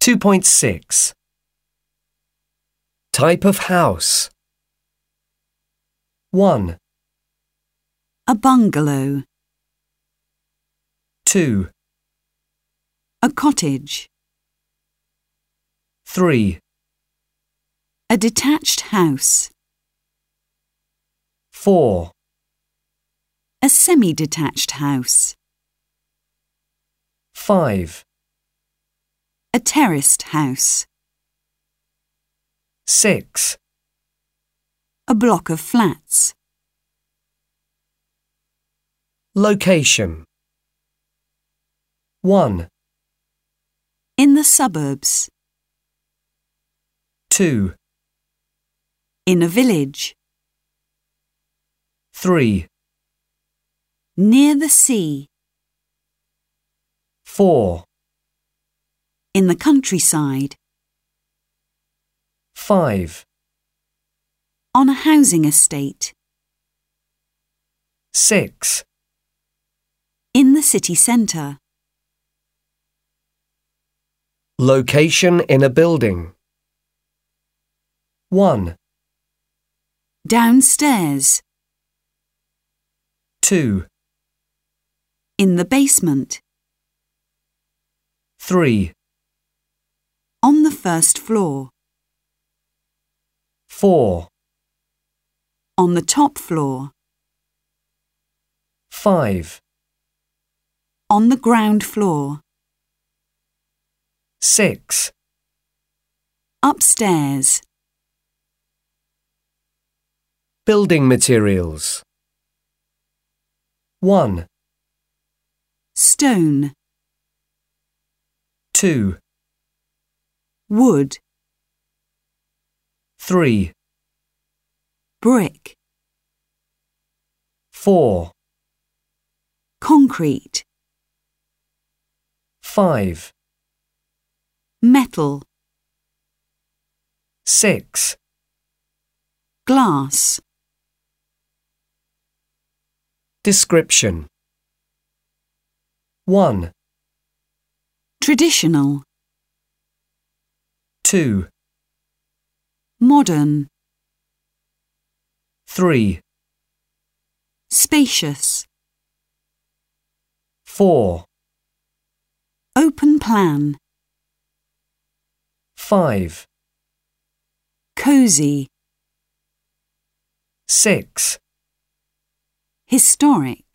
2.6 Type of house 1, A bungalow. 2, A cottage. 3, A detached house. 4, A semi-detached house. 5, A terraced house. 6, A block of flats. Location 1, In the suburbs. 2, In a village. 3, Near the sea. 4, In the countryside. 5, On a housing estate. 6, In the city centre. Location in a building 1, Downstairs. 2, In the basement. 3, On the first floor. 4, On the top floor. 5, On the ground floor. 6, Upstairs. Building materials 1, Stone. 2, Wood. 3, Brick. 4, Concrete. 5, Metal. 6, Glass. Description 1, Traditional. 2, Modern. 3, Spacious. 4, Open plan. 5, Cosy. 6, Historic.